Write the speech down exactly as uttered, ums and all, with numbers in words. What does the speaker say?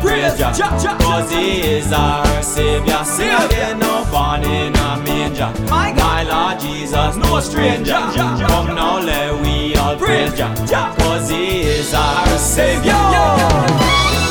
praise Jah, cause He is our Savior. Sing again, no born in a manger. My Lord Jesus, no stranger. Come now, let we all praise Jah, cause He is our Savior.